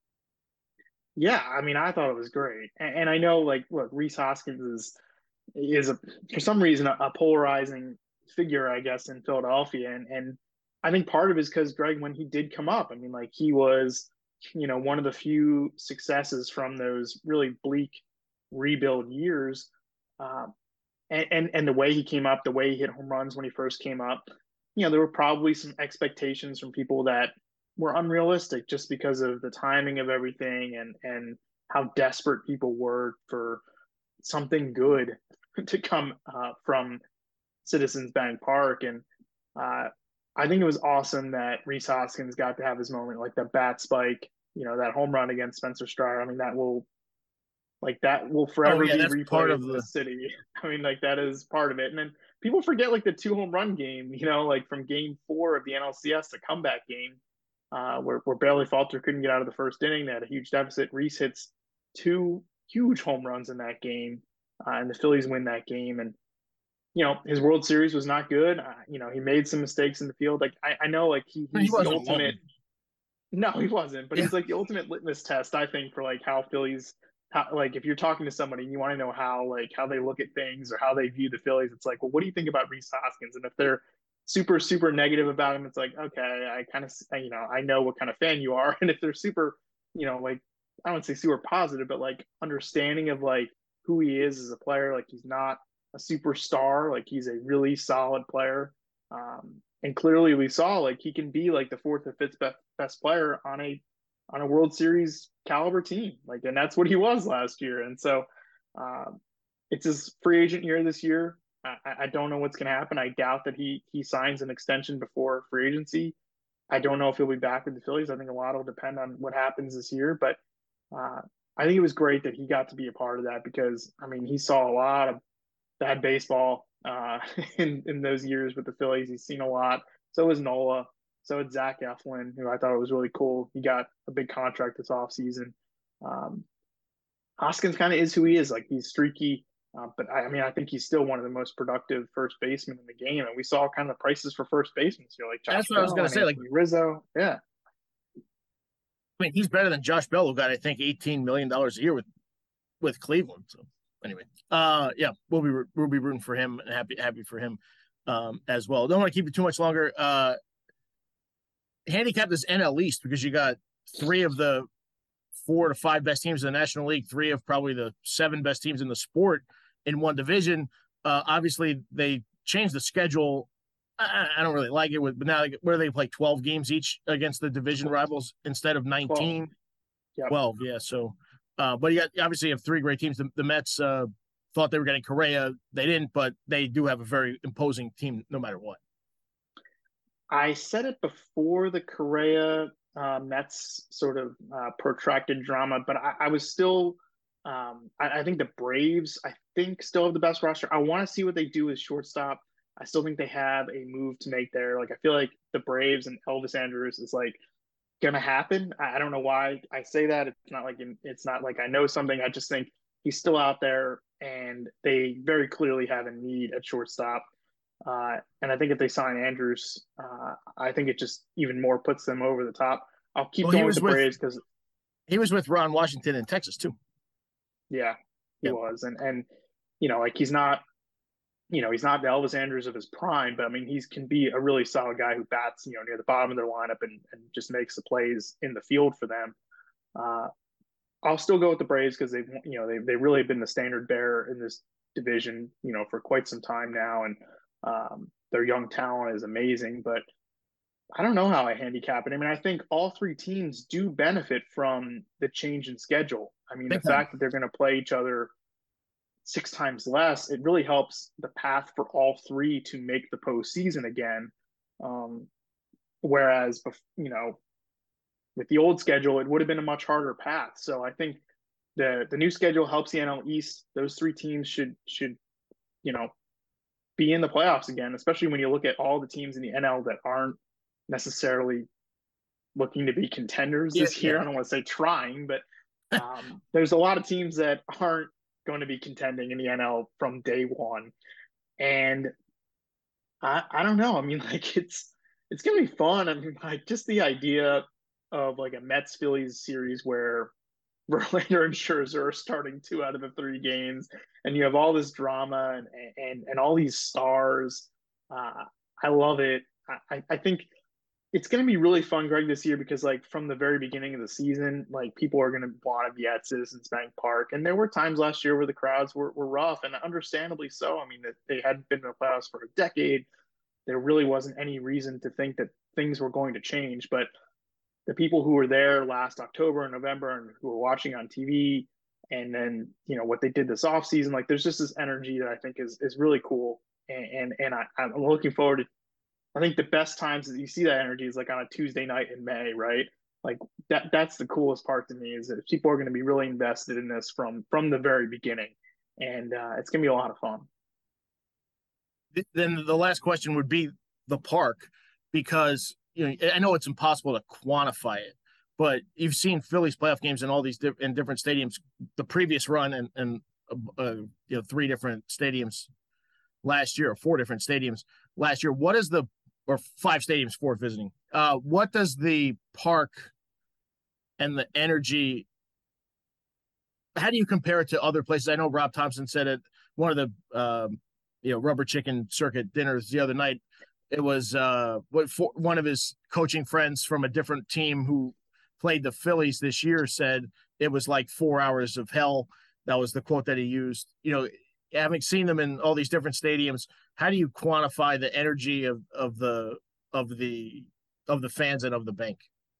Yeah, I mean, I thought it was great, and, and I know, like, look, Rhys Hoskins is is a, for some reason a, a polarizing figure, I guess, in Philadelphia, and and I think part of it is because Greg, when he did come up, I mean, like, he was, you know, one of the few successes from those really bleak rebuild years, um, and, and and the way he came up, the way he hit home runs when he first came up, you know, there were probably some expectations from people that were unrealistic just because of the timing of everything and and how desperate people were for something good to come uh, from Citizens Bank Park. And uh, I think it was awesome that Rhys Hoskins got to have his moment, like the bat spike, you know, that home run against Spencer Strider. I mean, that will, like, that will forever oh, yeah, be replayed part of in the... the city. I mean, like, that is part of it. And then people forget, like, the two home run game, you know, like from game four of the N L C S, the comeback game, uh, where, where Bailey Falter couldn't get out of the first inning. They had a huge deficit. Rhys hits two huge home runs in that game, uh, and the Phillies win that game. And, you know, his World Series was not good. Uh, you know, he made some mistakes in the field. Like, I, I know, like, he, he's he the ultimate. Long. No, he wasn't. But yeah. He's like the ultimate litmus test, I think, for like how Phillies, how, like, if you're talking to somebody and you want to know how, like, how they look at things or how they view the Phillies, it's like, well, what do you think about Rhys Hoskins? And if they're super, super negative about him, it's like, okay, I kind of, you know, I know what kind of fan you are. And if they're super, you know, like, I don't say super positive, but like understanding of like who he is as a player, like he's not a superstar, like he's a really solid player. Um, and clearly we saw like he can be like the fourth or fifth best, best player on a on a World Series caliber team. Like, and that's what he was last year. And so um, it's his free agent year this year. I, I don't know what's going to happen. I doubt that he he signs an extension before free agency. I don't know if he'll be back with the Phillies. I think a lot will depend on what happens this year. But uh, I think it was great that he got to be a part of that because, I mean, he saw a lot of bad baseball uh, in, in those years with the Phillies. He's seen a lot. So was Nola. So did Zach Eflin, who I thought was really cool. He got a big contract this offseason. Um, Hoskins kind of is who he is. Like, he's streaky. Uh, but, I, I mean, I think he's still one of the most productive first basemen in the game. And we saw kind of the prices for first basemen. So, like, Josh That's what Bell, I was going to say. Like Rizzo. Yeah. I mean, he's better than Josh Bell, who got, I think, eighteen million dollars a year with with Cleveland. So, anyway, uh, yeah, we'll be we'll be rooting for him and happy happy for him um, as well. Don't want to keep it too much longer. Uh, handicap this N L East because you got three of the four to five best teams in the National League, three of probably the seven best teams in the sport in one division. Uh, obviously, they changed the schedule. I, I don't really like it, with, but now where they play twelve games each against the division rivals instead of nineteen. Yep. twelve, yeah. So, uh, but you got, obviously you have three great teams. The, the Mets uh, thought they were getting Correa. They didn't, but they do have a very imposing team no matter what. I said it before the Correa uh, Mets sort of uh, protracted drama, but I, I was still um, – I, I think the Braves, I think, still have the best roster. I want to see what they do with shortstop. I still think they have a move to make there. Like, I feel like the Braves and Elvis Andrus is like going to happen. I, I don't know why I say that. It's not like it's not like I know something. I just think he's still out there, and they very clearly have a need at shortstop. Uh, and I think if they sign Andrus, uh, I think it just even more puts them over the top. I'll keep well, going with the Braves because he was with Ron Washington in Texas too. Yeah, he yep. was, and and you know, like he's not. You know, he's not the Elvis Andrus of his prime, but I mean, he can be a really solid guy who bats, you know, near the bottom of their lineup and, and just makes the plays in the field for them. Uh, I'll still go with the Braves because they've, you know, they they really been the standard bearer in this division, you know, for quite some time now. And Um, their young talent is amazing, but I don't know how I handicap it. I mean, I think all three teams do benefit from the change in schedule. I mean, the Big time. fact that they're going to play each other six times less, it really helps the path for all three to make the postseason again. Um, whereas, you know, with the old schedule, it would have been a much harder path. So I think the the new schedule helps the N L East. Those three teams should should you know be in the playoffs again, especially when you look at all the teams in the N L that aren't necessarily looking to be contenders Yeah, this yeah. year. I don't want to say trying, but um, there's a lot of teams that aren't going to be contending in the N L from day one. And I, I don't know. I mean, like it's it's gonna be fun. I mean, like just the idea of like a Mets Phillies series where Verlander and Scherzer are starting two out of the three games, and you have all this drama and and and all these stars. Uh, I love it. I, I think it's going to be really fun, Greg, this year because like from the very beginning of the season, like people are going to want to be at Citizens Bank Park, and there were times last year where the crowds were, were rough, and understandably so. I mean, that they hadn't been in the playoffs for a decade. There really wasn't any reason to think that things were going to change, but the people who were there last October and November and who were watching on T V, and then you know what they did this off season, like there's just this energy that I think is is really cool, and and, and I, I'm looking forward to. I think the best times that you see that energy is like on a Tuesday night in May, right? Like that that's the coolest part to me is that people are going to be really invested in this from from the very beginning, and uh, it's going to be a lot of fun. Then the last question would be the park, because you know I know it's impossible to quantify it, but you've seen Phillies playoff games in all these di- in different stadiums. The previous run and and uh, you know three different stadiums last year, or four different stadiums last year. What is the or five stadiums for visiting? Uh, what does the park and the energy? How do you compare it to other places? I know Rob Thompson said it. One of the um, you know rubber chicken circuit dinners the other night. It was uh, what for, one of his coaching friends from a different team who played the Phillies this year said it was like four hours of hell. That was the quote that he used. You know, having seen them in all these different stadiums, how do you quantify the energy of, of the of the of the fans and of the bank?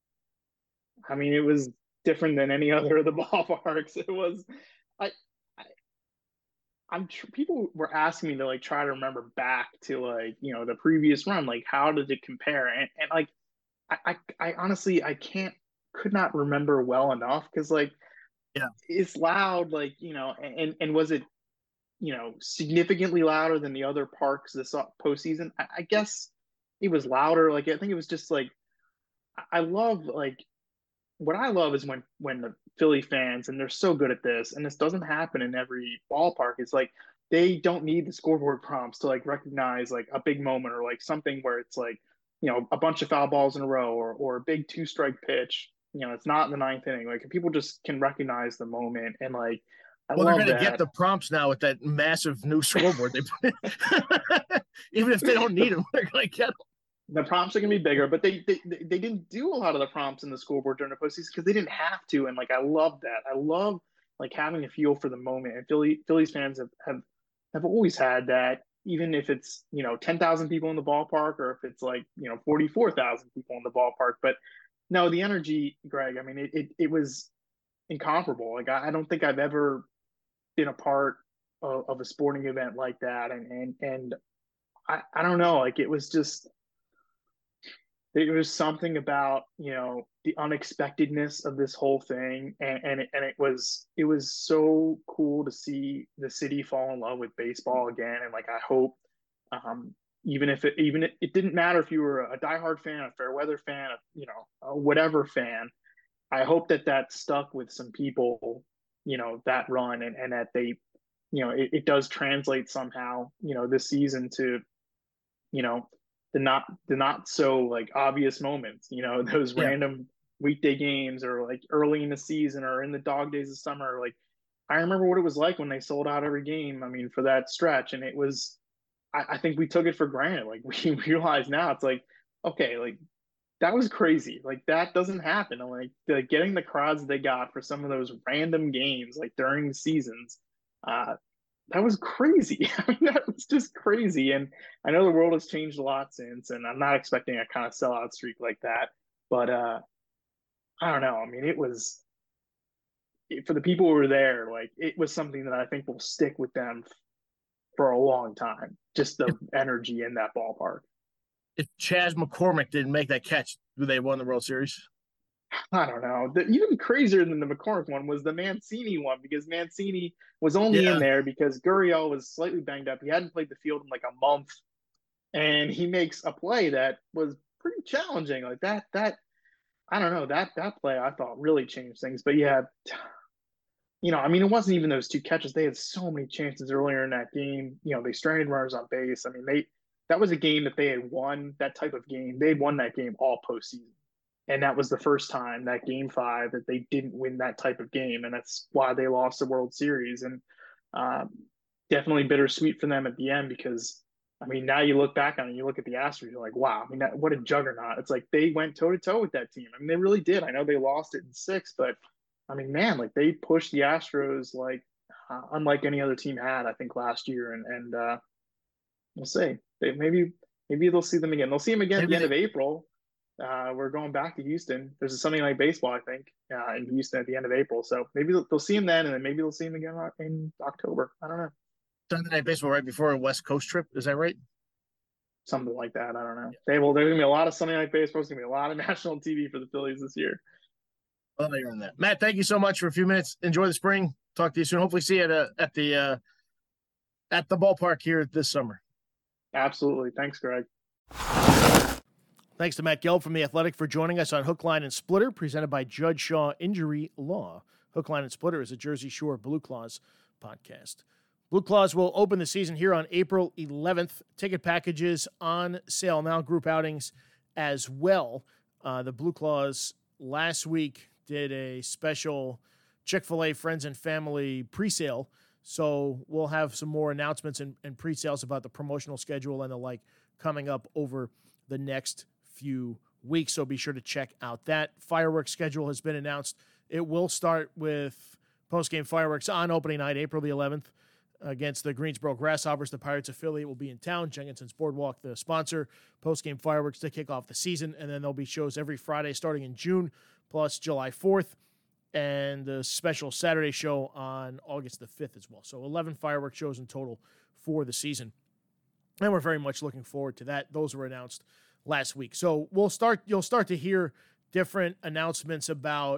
I mean, it was different than any other of the ballparks. It was, I, I I'm tr- people were asking me to like try to remember back to like you know the previous run, like how did it compare? And and like I I, I honestly I can't could not remember well enough because like Yeah, it's loud, like you know, and and was it you know significantly louder than the other parks this postseason? I, I guess it was louder. Like I think it was just like I love like what I love is when when the Philly fans and they're so good at this, and this doesn't happen in every ballpark. It's like they don't need the scoreboard prompts to like recognize like a big moment or like something where it's like you know a bunch of foul balls in a row or or a big two strike pitch. You know, it's not in the ninth inning. Like people just can recognize the moment and like I well, they're love going to get that. the prompts now with that massive new scoreboard. They put even if they don't need them, they're going to get them. The prompts are gonna be bigger, but they they they didn't do a lot of the prompts in the scoreboard during the postseason because they didn't have to. And like I love that. I love like having a feel for the moment. And Philly Phillies fans have have, have always had that, even if it's you know ten thousand people in the ballpark or if it's like you know forty four thousand people in the ballpark. But no, the energy, Greg. I mean, it it, it was incomparable. Like I, I don't think I've ever been a part of, of a sporting event like that. And and and I I don't know. Like it was just there was something about you know the unexpectedness of this whole thing and and it, and it was it was so cool to see the city fall in love with baseball again. And like I hope um even if it even it, it didn't matter if you were a diehard fan, a fair weather fan, a, you know a whatever fan, I hope that that stuck with some people, you know that run, and, and that they you know it, it does translate somehow you know this season to you know the not the not so like obvious moments, you know, those Yeah, random weekday games or like early in the season or in the dog days of summer. Like I remember what it was like when they sold out every game. I mean, for that stretch, and it was I, I think we took it for granted. Like we realize now, it's like okay, like that was crazy. Like that doesn't happen. And like the, getting the crowds they got for some of those random games, like during the seasons, uh, that was crazy. I mean, that was just crazy. And I know the world has changed a lot since, and I'm not expecting a kind of sellout streak like that. But uh, I don't know. I mean, it was for the people who were there, like it was something that I think will stick with them for a long time. Just the energy in that ballpark. If Chas McCormick didn't make that catch, would they have won the World Series? I don't know. The, even crazier than the McCormick one was the Mancini one, because Mancini was only Yeah. in there because Gurriel was slightly banged up. He hadn't played the field in like a month, and he makes a play that was pretty challenging. Like that, that I don't know, that that play I thought really changed things. But yeah, you know, I mean, it wasn't even those two catches. They had so many chances earlier in that game. You know, they stranded runners on base. I mean, they that was a game that they had won. That type of game, they had won that game all postseason. And that was the first time, that game five, that they didn't win that type of game. And that's why they lost the World Series. And um, definitely bittersweet for them at the end, because, I mean, now you look back on it, you look at the Astros, you're like, wow, I mean, that, what a juggernaut. It's like they went toe to toe with that team. I mean, they really did. I know they lost it in six, but I mean, man, like they pushed the Astros like uh, unlike any other team had, I think, last year. And, and uh, we'll see. They, maybe, maybe they'll see them again. They'll see them again maybe at the they- end of April. Uh, we're going back to Houston. There's a Sunday Night Baseball, I think, uh, in Houston at the end of April. So maybe they'll, they'll see him then, and then maybe they'll see him again in October. I don't know. Sunday Night Baseball right before a West Coast trip. Is that right? Something like that. I don't know. Yeah. They will. There's gonna be a lot of Sunday Night Baseball. There's gonna be a lot of national T V for the Phillies this year. Well, you're on that, Matt. Thank you so much for a few minutes. Enjoy the spring. Talk to you soon. Hopefully, see you at a, at the uh, at the ballpark here this summer. Absolutely. Thanks, Greg. Thanks to Matt Gelb from The Athletic for joining us on Hook, Line, and Splitter, presented by Judge Shaw Injury Law. Hook, Line, and Splitter is a Jersey Shore Blue Claws podcast. Blue Claws will open the season here on April eleventh. Ticket packages on sale now, group outings as well. Uh, the Blue Claws last week did a special Chick-fil-A Friends and Family pre-sale, so we'll have some more announcements and, and pre-sales about the promotional schedule and the like coming up over the next few weeks, so be sure to check out that. Fireworks schedule has been announced. It will start with post-game fireworks on opening night, April the eleventh, against the Greensboro Grasshoppers. The Pirates affiliate will be in town. Jenkinson's Boardwalk, the sponsor. Post-game fireworks to kick off the season, and then there'll be shows every Friday starting in June, plus July fourth, and a special Saturday show on August the fifth as well. So eleven fireworks shows in total for the season, and we're very much looking forward to that. Those were announced last week. So we'll start, you'll start to hear different announcements about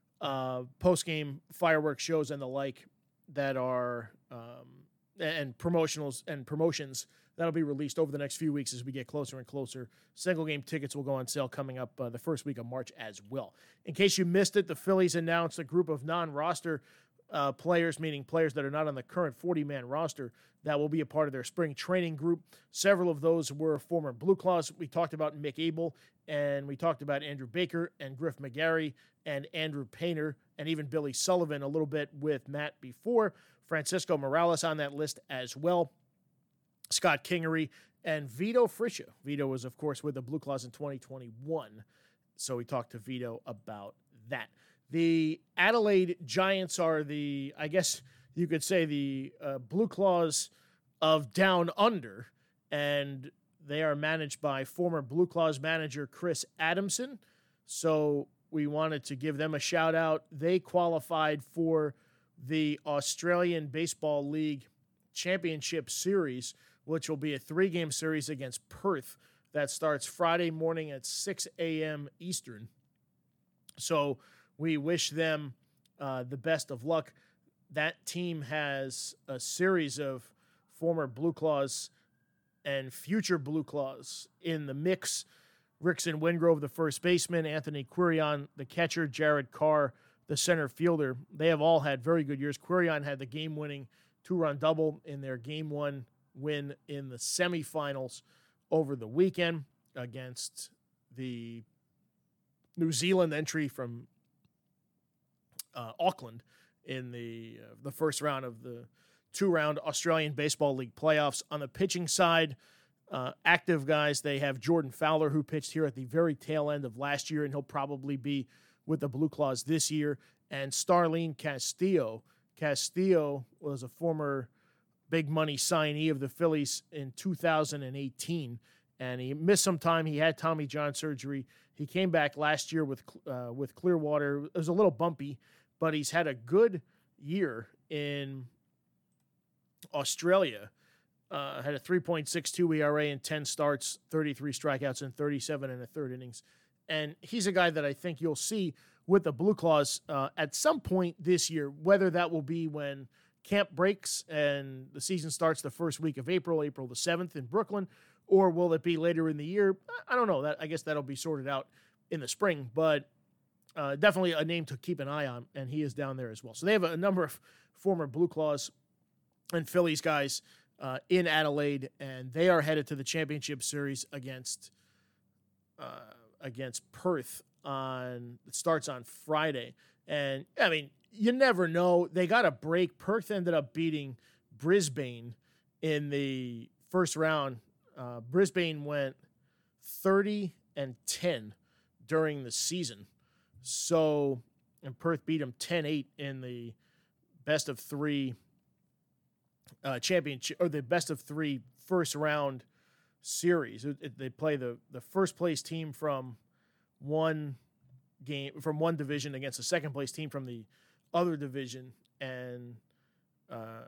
uh, post-game fireworks shows and the like that are, um, and promotionals and promotions that'll be released over the next few weeks as we get closer and closer. Single game tickets will go on sale coming up uh, the first week of March as well. In case you missed it, the Phillies announced a group of non-roster uh, players, meaning players that are not on the current forty-man roster, that will be a part of their spring training group. Several of those were former Blue Claws. We talked about Mick Abel, and we talked about Andrew Baker and Griff McGarry and Andrew Painter and even Billy Sullivan a little bit with Matt before. Francisco Morales on that list as well. Scott Kingery and Vito Friscia. Vito was, of course, with the Blue Claws in twenty twenty-one, so we talked to Vito about that. The Adelaide Giants are the, I guess you could say, the uh, Blue Claws of Down Under, and they are managed by former Blue Claws manager Chris Adamson. So we wanted to give them a shout out. They qualified for the Australian Baseball League Championship Series, which will be a three-game series against Perth that starts Friday morning at six a.m. Eastern. So we wish them uh, the best of luck. That team has a series of former Blue Claws and future Blue Claws in the mix. Rickson Wingrove, the first baseman, Anthony Quirion, the catcher, Jared Carr, the center fielder. They have all had very good years. Quirion had the game-winning two-run double in their game one win in the semifinals over the weekend against the New Zealand entry from uh, Auckland in the uh, the first round of the two-round Australian Baseball League playoffs. On the pitching side, uh, active guys, they have Jordan Fowler, who pitched here at the very tail end of last year, and he'll probably be with the Blue Claws this year, and Starlene Castillo. Castillo was a former big money signee of the Phillies in two thousand eighteen, and he missed some time. He had Tommy John surgery. He came back last year with uh, with Clearwater. It was a little bumpy, but he's had a good year in Australia. Uh, had a three point six two E R A in ten starts, thirty-three strikeouts, and thirty-seven and a third innings. And he's a guy that I think you'll see with the Blue Claws uh, at some point this year, whether that will be when camp breaks and the season starts the first week of April, April the seventh in Brooklyn, or will it be later in the year? I don't know. That I guess that'll be sorted out in the spring, but uh, definitely a name to keep an eye on, and he is down there as well. So they have a number of former Blue Claws and Phillies guys uh, in Adelaide, and they are headed to the championship series against uh, against Perth on it starts on Friday. And I mean, you never know. They got a break. Perth ended up beating Brisbane in the first round. Uh, Brisbane went thirty and ten during the season. So, and Perth beat them ten eight in the best of three uh, championship, or the best of three first round series. It, it, they play the, the first place team from one game, from one division against the second place team from the other division. And, uh,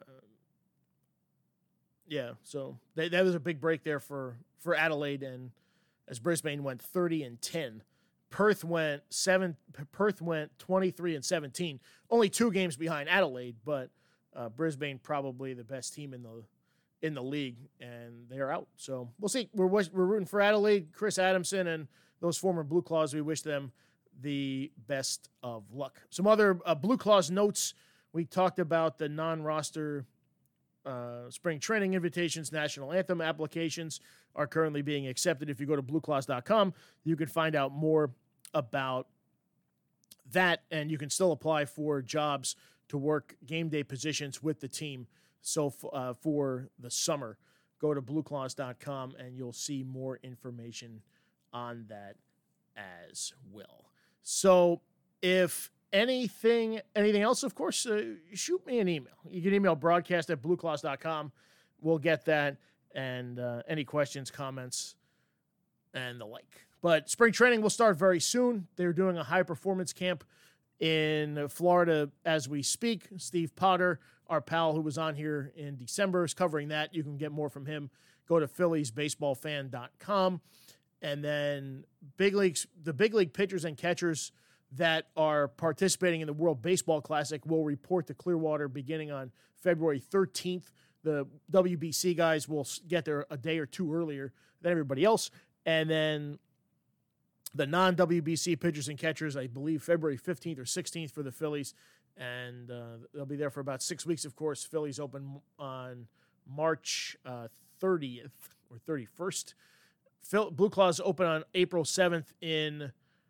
yeah, so they, that was a big break there for, for Adelaide. And as Brisbane went thirty and ten, Perth went seven. Perth went twenty-three and seventeen. Only two games behind Adelaide, but uh, Brisbane probably the best team in the in the league, and they are out. So we'll see. We're we're rooting for Adelaide, Chris Adamson, and those former Blue Claws. We wish them the best of luck. Some other uh, Blue Claws notes. We talked about the non-roster uh, spring training invitations. National anthem applications are currently being accepted. If you go to blue claws dot com, you can find out more about that, and you can still apply for jobs to work game day positions with the team. So uh, for the summer, go to blue claws dot com, and you'll see more information on that as well. So if anything, anything else, of course, uh, shoot me an email. You can email broadcast at blue claws dot com. We'll get that, and uh, any questions, comments, and the like. But spring training will start very soon. They're doing a high-performance camp in Florida as we speak. Steve Potter, our pal who was on here in December, is covering that. You can get more from him. Go to phillies baseball fan dot com. And then big leagues, the big league pitchers and catchers that are participating in the World Baseball Classic will report to Clearwater beginning on February thirteenth. The W B C guys will get there a day or two earlier than everybody else. And then the non-W B C pitchers and catchers, I believe February fifteenth or sixteenth for the Phillies. And uh, they'll be there for about six weeks, of course. Phillies open on March uh, thirtieth or thirty-first. Phil- Blue Claws open on April seventh in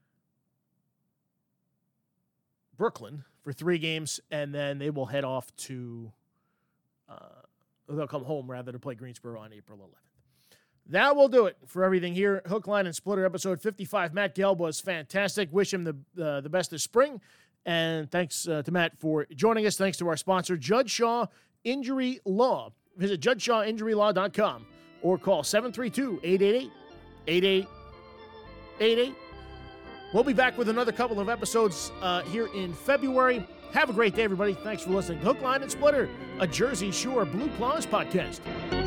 Brooklyn for three games, and then they will head off to, uh, they'll come home rather to play Greensboro on April eleventh. That will do it for everything here. Hook, Line, and Splitter, episode fifty-five. Matt Gelb was fantastic. Wish him the uh, the best of spring. And thanks uh, to Matt for joining us. Thanks to our sponsor, Judge Shaw Injury Law. Visit judge shaw injury law dot com or call seven three two, eight eight eight, eight eight eight eight. We'll be back with another couple of episodes uh, here in February. Have a great day, everybody. Thanks for listening to Hook, Line, and Splitter, a Jersey Shore Blue Claws podcast.